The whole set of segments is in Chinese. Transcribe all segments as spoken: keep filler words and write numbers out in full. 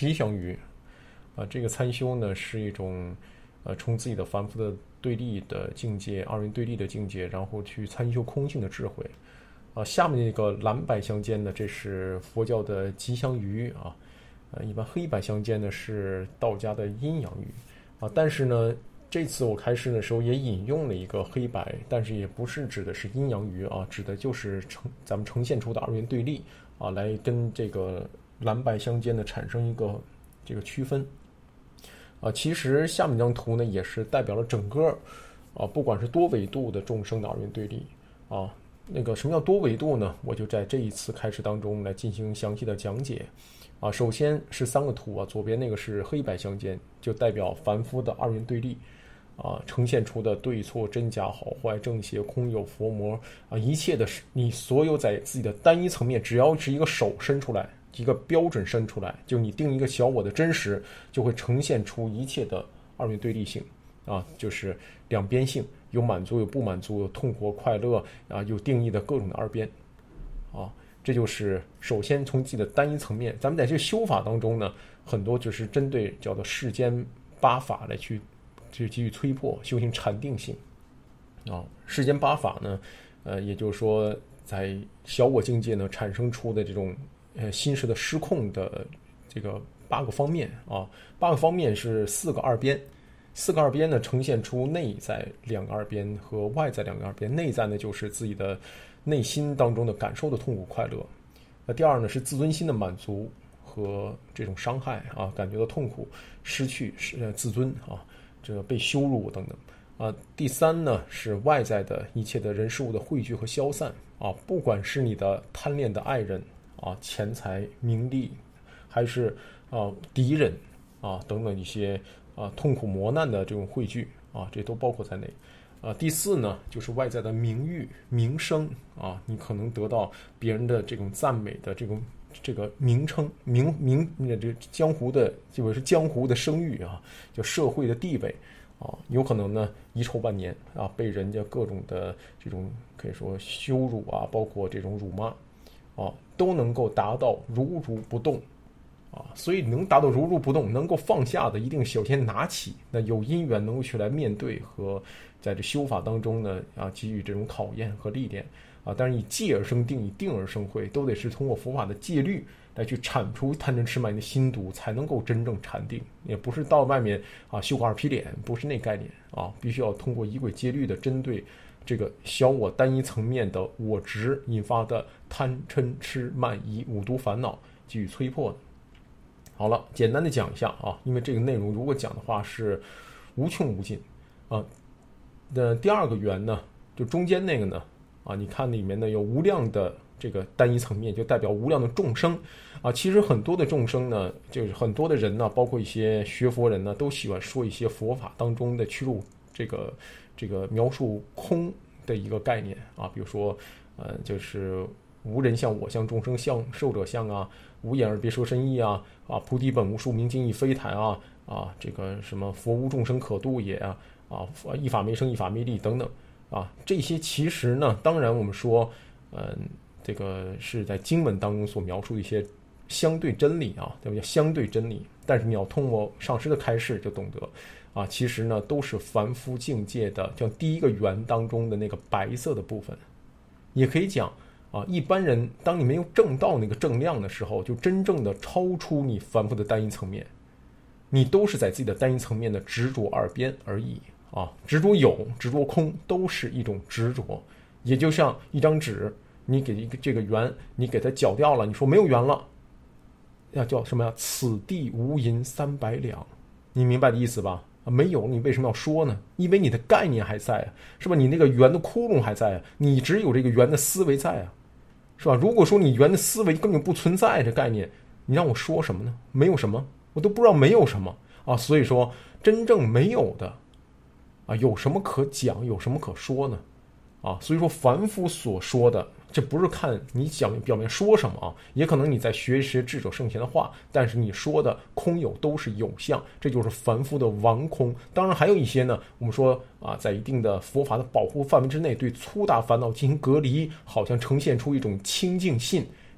吉祥鱼啊。这个参修呢是一种呃从自己的凡夫的对立的境界，二元对立的境界，然后去参修空性的智慧啊。下面那个蓝白相间呢，这是佛教的吉祥鱼啊。呃，一般黑白相间呢是道家的阴阳鱼啊。但是呢，这次我开示的时候也引用了一个黑白，但是也不是指的是阴阳鱼啊，指的就是呈咱们呈现出的二元对立啊，来跟这个蓝白相间的产生一个这个区分啊。其实下面这张图呢，也是代表了整个啊，不管是多维度的众生的二元对立啊。那个什么叫多维度呢？我就在这一次开示当中来进行详细的讲解啊。首先是三个图啊，左边那个是黑白相间，就代表凡夫的二元对立啊，呈现出的对错、真假、好坏、正邪、空有、佛魔啊，一切的你所有在自己的单一层面，只要是一个手伸出来，一个标准伸出来，就你定一个小我的真实，就会呈现出一切的二元对立性啊，就是两边性，有满足有不满足，有痛苦快乐啊，有定义的各种的二边啊。这就是首先从自己的单一层面，咱们在这个修法当中呢，很多就是针对叫做世间八法来去去给予催迫，修行禅定性啊。世间八法呢，呃，也就是说在小我境界呢产生出的这种呃心识的失控的这个八个方面啊。八个方面是四个二边，四个二边呢呈现出内在两个二边和外在两个二边。内在呢就是自己的内心当中的感受的痛苦快乐，那第二呢是自尊心的满足和这种伤害啊，感觉到痛苦、失去自尊啊，这个被羞辱等等啊。第三呢是外在的一切的人事物的汇聚和消散啊，不管是你的贪恋的爱人啊、钱财、名利，还是啊敌人啊等等一些啊痛苦磨难的这种汇聚啊，这都包括在内。啊，第四呢，就是外在的名誉、名声啊，你可能得到别人的这种赞美的这种这个名称、名名这江湖的，就是江湖的声誉啊，就社会的地位啊，有可能呢遗臭万年啊，被人家各种的这种可以说羞辱啊，包括这种辱骂啊，都能够达到如如不动啊。所以能达到如如不动，能够放下的，一定首先拿起，那有因缘能够去来面对和在这修法当中呢啊给予这种考验和历练啊。但是以戒而生定，以定而生慧，都得是通过佛法的戒律来去铲除贪嗔痴慢的心毒，才能够真正禅定。也不是到外面啊修个二皮脸，不是那概念啊，必须要通过仪轨戒律的针对这个小我单一层面的我执引发的贪嗔痴慢疑五毒烦恼给予催迫的。好了，简单的讲一下啊，因为这个内容如果讲的话是无穷无尽啊。那第二个圆呢，就中间那个呢啊，你看里面呢有无量的这个单一层面，就代表无量的众生啊。其实很多的众生呢，就是很多的人呢，包括一些学佛人呢，都喜欢说一些佛法当中的去入这个这个描述空的一个概念啊，比如说呃，就是无人相、我相、众生相、寿者相啊，无眼而别说深意啊，啊，菩提本无树，明镜亦非台啊，啊，这个什么佛无众生可度也啊。啊，一法没生，一法没立等等啊，这些其实呢，当然我们说，嗯，这个是在经文当中所描述的一些相对真理啊，对不对？相对真理，但是你要通过上师的开示就懂得啊，其实呢都是凡夫境界的，像第一个圆当中的那个白色的部分，也可以讲啊，一般人当你没有证到那个正量的时候，就真正的超出你凡夫的单一层面，你都是在自己的单一层面的执着二边而已。啊，执着有，执着空，都是一种执着。也就像一张纸，你给一个这个圆，你给它绞掉了，你说没有圆了，要叫什么呀？此地无银三百两，你明白的意思吧？啊，没有，你为什么要说呢？因为你的概念还在啊，是吧？你那个圆的窟窿还在啊，你只有这个圆的思维在啊，是吧？如果说你圆的思维根本不存在这概念，你让我说什么呢？没有什么，我都不知道没有什么啊。所以说，真正没有的。啊，有什么可讲，有什么可说呢？啊，所以说凡夫所说的，这不是看你讲表面说什么啊，也可能你在学一些智者圣贤的话，但是你说的空有都是有相，这就是凡夫的王空。当然还有一些呢，我们说啊，在一定的佛法的保护范围之内，对粗大烦恼进行隔离，好像呈现出一种清净信，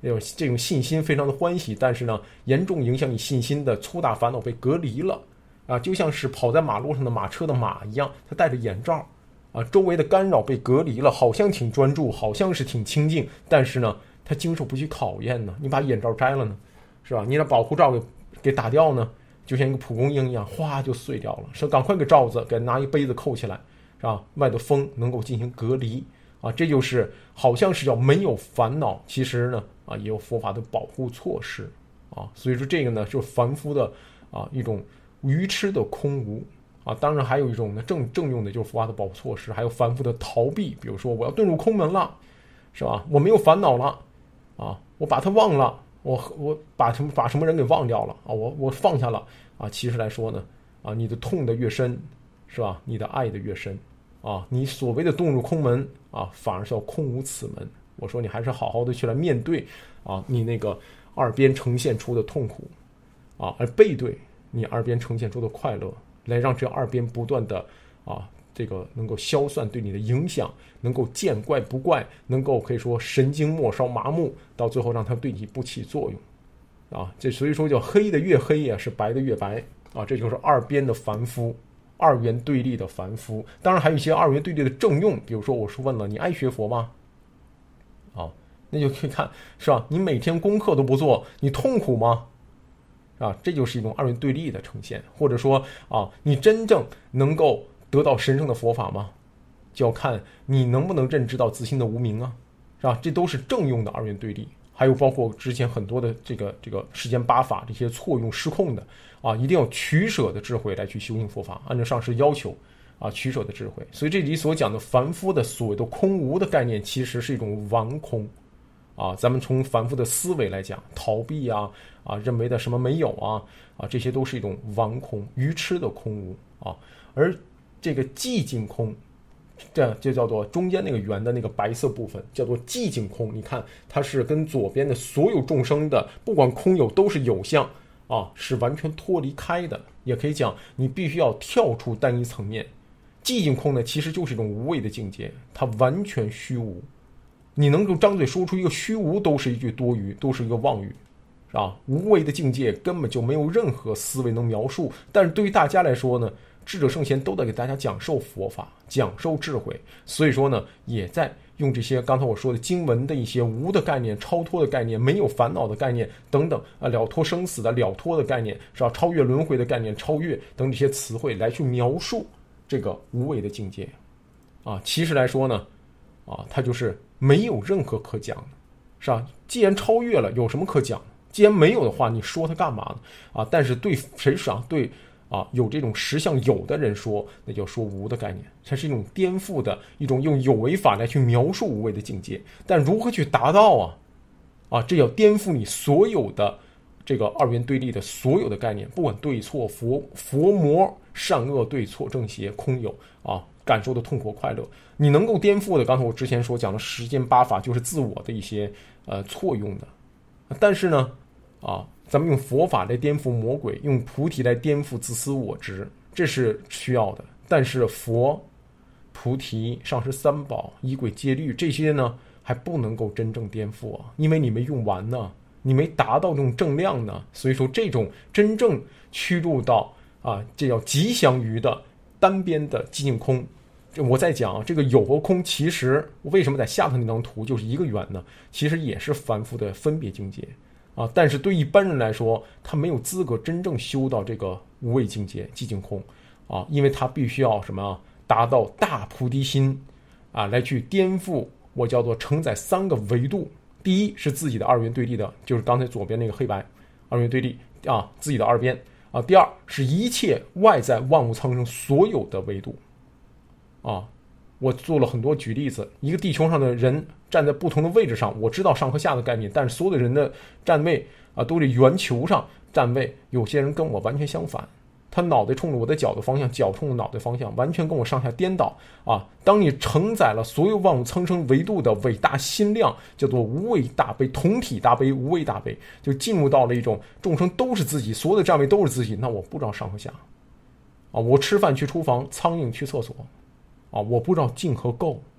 有这种信心非常的欢喜，但是呢，严重影响你信心的粗大烦恼被隔离了啊，就像是跑在马路上的马车的马一样，他戴着眼罩啊，周围的干扰被隔离了，好像挺专注，好像是挺清静，但是呢，他经受不起考验呢。你把眼罩摘了呢，是吧？你把保护罩给给打掉呢，就像一个蒲公英一样，哗就碎掉了。说赶快给罩子给拿一杯子扣起来，是吧？外的风能够进行隔离啊，这就是好像是叫没有烦恼，其实呢啊也有佛法的保护措施啊。所以说这个呢就是凡夫的啊一种愚痴的空无啊。当然还有一种呢正正用的就是佛法的保护措施，还有凡夫的逃避，比如说我要遁入空门了，是吧？我没有烦恼了啊，我把它忘了。我我把什么把什么人给忘掉了啊？我我放下了啊！其实来说呢，啊，你的痛的越深，是吧？你的爱的越深啊！你所谓的遁入空门啊，反而是要空无此门。我说你还是好好的去来面对啊，你那个二边呈现出的痛苦啊，而背对你二边呈现出的快乐，来让这二边不断的啊。这个能够消散对你的影响，能够见怪不怪，能够可以说神经末梢麻木，到最后让它对你不起作用啊！这所以说叫黑的越黑呀，是白的越白啊！这就是二边的凡夫，二元对立的凡夫。当然还有一些二元对立的正用，比如说我是问了你爱学佛吗？啊，那就可以看是吧？你每天功课都不做，你痛苦吗？啊，这就是一种二元对立的呈现，或者说啊，你真正能够得到神圣的佛法吗？就要看你能不能认知到自心的无明啊，是吧？这都是正用的二元对立。还有包括之前很多的这个这个世间八法这些错用失控的啊，一定要取舍的智慧来去修行佛法，按照上师要求啊，取舍的智慧。所以这里所讲的凡夫的所谓的空无的概念，其实是一种顽空啊。咱们从凡夫的思维来讲，逃避啊啊，认为的什么没有啊啊，这些都是一种顽空愚痴的空无啊，而这个寂静空，这就叫做中间那个圆的那个白色部分，叫做寂静空。你看，它是跟左边的所有众生的，不管空有都是有相啊，是完全脱离开的。也可以讲，你必须要跳出单一层面。寂静空呢，其实就是一种无为的境界，它完全虚无。你能够张嘴说出一个虚无，都是一句多余，都是一个妄语，是吧？无为的境界根本就没有任何思维能描述。但是对于大家来说呢，智者圣贤都在给大家讲授佛法，讲授智慧，所以说呢，也在用这些刚才我说的经文的一些无的概念、超脱的概念、没有烦恼的概念等等啊，了脱生死的了脱的概念，是吧？超越轮回的概念、超越等这些词汇来去描述这个无为的境界啊。其实来说呢，啊，它就是没有任何可讲的，是吧？既然超越了，有什么可讲？既然没有的话，你说它干嘛呢？啊，但是对谁讲对？啊，有这种实相有的人说，那叫说无的概念，它是一种颠覆的一种用有为法来去描述无为的境界。但如何去达到啊？啊，这要颠覆你所有的这个二元对立的所有的概念，不管对错、佛佛魔、善恶、对错、正邪、空有啊，感受的痛苦快乐，你能够颠覆的，刚才我之前所讲的十间八法，就是自我的一些呃错用的。但是呢，啊。咱们用佛法来颠覆魔鬼，用菩提来颠覆自私我执，这是需要的。但是佛、菩提、上师三宝、仪轨戒律这些呢，还不能够真正颠覆啊，因为你没用完呢，你没达到这种正量呢。所以说，这种真正驱入到啊，这叫吉祥于的单边的寂静空。我在讲这个有和空，其实为什么在下头那张图就是一个圆呢？其实也是凡夫的分别境界。啊，但是对一般人来说，他没有资格真正修到这个无为境界、寂静空，啊，因为他必须要什么达到大菩提心，啊，来去颠覆我叫做承载三个维度。第一是自己的二元对立的，就是刚才左边那个黑白二元对立啊，自己的二边啊。第二是一切外在万物苍生所有的维度，啊。我做了很多举例子，一个地球上的人站在不同的位置上，我知道上和下的概念，但是所有的人的站位啊，都是圆球上站位。有些人跟我完全相反，他脑袋冲着我的脚的方向，脚冲着脑袋方向，完全跟我上下颠倒啊！当你承载了所有万物苍生维度的伟大心量，叫做无畏大悲、同体大悲、无畏大悲，就进入到了一种众生都是自己，所有的站位都是自己，那我不知道上和下啊！我吃饭去厨房，苍蝇去厕所。啊，我不知道净和垢，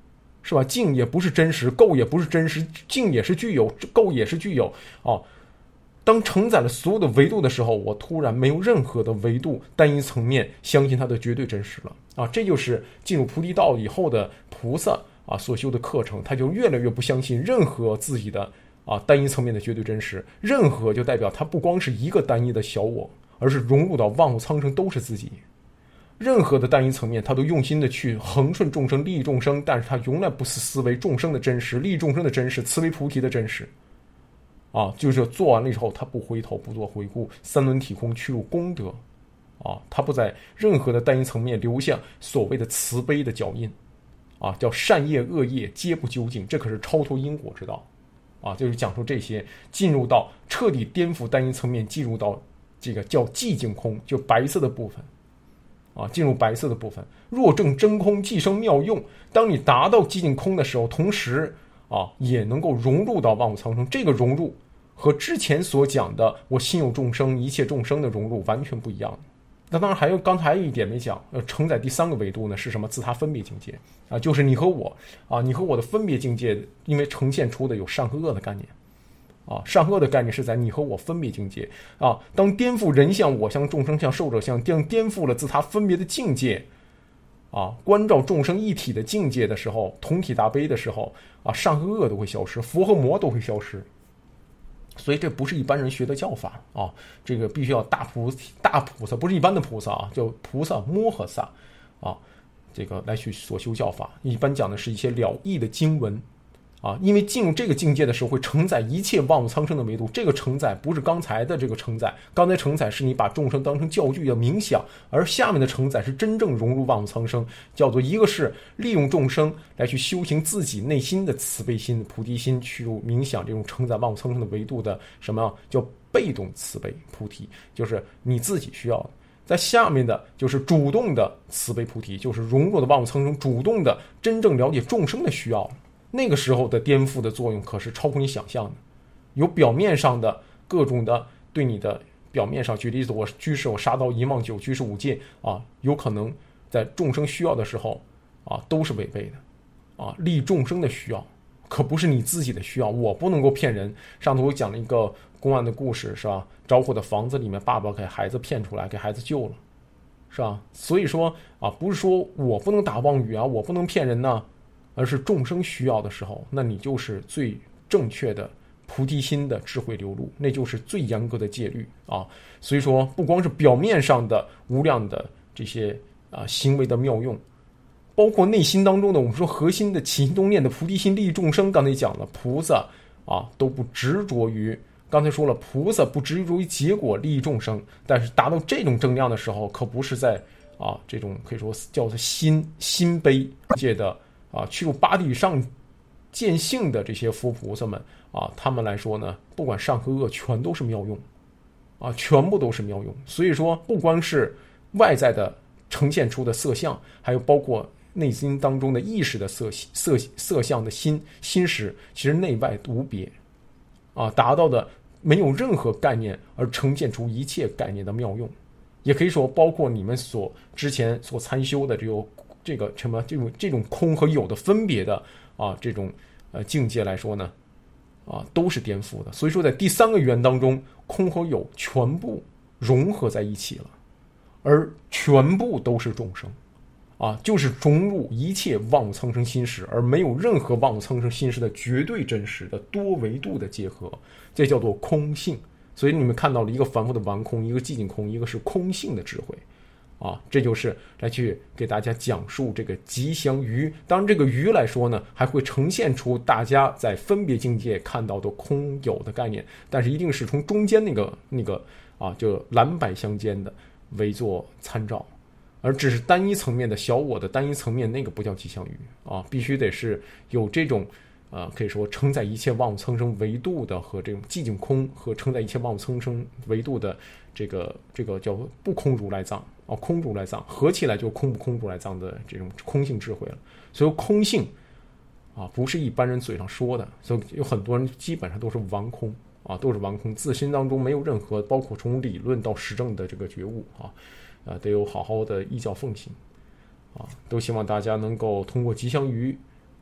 是吧？静也不是真实，构也不是真实，静也是具有，构也是具有啊。当承载了所有的维度的时候，我突然没有任何的维度单一层面相信它的绝对真实了啊！这就是进入菩提道以后的菩萨啊所修的课程，他就越来越不相信任何自己的啊单一层面的绝对真实，任何就代表他不光是一个单一的小我，而是融入到万物苍生都是自己。任何的单一层面，他都用心的去恒顺众生、利益众生，但是他永远不是思维众生的真实、利益众生的真实、慈悲菩提的真实。啊，就是做完了以后，他不回头，不做回顾，三轮体空，去入功德。啊，他不在任何的单一层面留下所谓的慈悲的脚印。啊，叫善业恶业皆不究竟，这可是超脱因果之道。啊，就是讲述这些，进入到彻底颠覆单一层面，进入到这个叫寂静空，就白色的部分。啊，进入白色的部分，若证真空，即生妙用。当你达到寂静空的时候，同时啊，也能够融入到万物苍生。这个融入和之前所讲的我心有众生，一切众生的融入完全不一样。那当然还有刚才还有一点没讲，要承载第三个维度呢是什么？自他分别境界啊，就是你和我啊，你和我的分别境界，因为呈现出的有善和恶的概念。啊，善恶的概念是在你和我分别境界啊。当颠覆人相、我相、众生相、寿者相，颠颠覆了自他分别的境界啊，关照众生一体的境界的时候，同体大悲的时候啊，善和恶都会消失，佛和魔都会消失。所以这不是一般人学的教法啊，这个必须要大菩大菩萨，不是一般的菩萨啊，叫菩萨摩诃萨啊，这个来去所修教法。一般讲的是一些了义的经文。啊，因为进入这个境界的时候，会承载一切万物苍生的维度。这个承载不是刚才的这个承载，刚才承载是你把众生当成教具要冥想，而下面的承载是真正融入万物苍生，叫做一个是利用众生来去修行自己内心的慈悲心、菩提心，去入冥想这种承载万物苍生的维度的什么叫被动慈悲菩提，就是你自己需要的。在下面的就是主动的慈悲菩提，就是融入的万物苍生，主动的真正了解众生的需要。那个时候的颠覆的作用可是超乎你想象的，有表面上的各种的对你的表面上，举例子，我居士我杀刀一望九居士五戒啊，有可能在众生需要的时候啊都是违背的啊，利众生的需要可不是你自己的需要，我不能够骗人。上头我讲了一个公案的故事是吧？着火的房子里面，爸爸给孩子骗出来，给孩子救了，是吧？所以说啊，不是说我不能打妄语啊，我不能骗人呢。而是众生需要的时候，那你就是最正确的菩提心的智慧流露，那就是最严格的戒律啊。所以说，不光是表面上的无量的这些啊行为的妙用，包括内心当中的我们说核心的起心动念的菩提心利益众生。刚才讲了，菩萨啊都不执着于，刚才说了，菩萨不执着于结果利益众生，但是达到这种正量的时候，可不是在啊这种可以说叫做心心悲界的。啊，去入八地以上见性的这些佛菩萨们啊，他们来说呢，不管善和恶，全都是妙用，啊，全部都是妙用。所以说，不光是外在的呈现出的色相，还有包括内心当中的意识的色色色相的心心识，其实内外无别，啊，达到的没有任何概念而呈现出一切概念的妙用，也可以说，包括你们所之前所参修的这个。这个什么这种这种空和有的分别的啊这种呃境界来说呢，啊都是颠覆的。所以说在第三个缘当中，空和有全部融合在一起了，而全部都是众生，啊就是融入一切万物苍生心识，而没有任何万物苍生心识的绝对真实的多维度的结合，这叫做空性。所以你们看到了一个凡夫的完空，一个寂静空，一个是空性的智慧。啊，这就是来去给大家讲述这个吉祥鱼。当然，这个鱼来说呢，还会呈现出大家在分别境界看到的空有的概念，但是一定是从中间那个那个啊，就蓝白相间的为做参照，而只是单一层面的小我的单一层面，那个不叫吉祥鱼啊，必须得是有这种啊，可以说承载一切万物苍生维度的和这种寂静空和承载一切万物苍生维度的这个这个叫不空如来藏。哦，空如来藏合起来就空不空如来藏的这种空性智慧了。所以空性啊，不是一般人嘴上说的，所以有很多人基本上都是完空啊，都是完空，自身当中没有任何，包括从理论到实证的这个觉悟啊，呃，得有好好的依教奉行啊，都希望大家能够通过吉祥鱼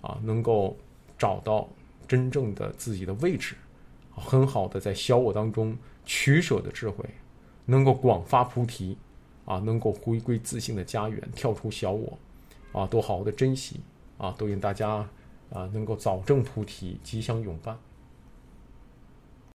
啊，能够找到真正的自己的位置，很好的在小我当中取舍的智慧，能够广发菩提啊，能够回归自性的家园，跳出小我啊，都好好的珍惜啊，都愿大家啊能够早证菩提，吉祥永伴。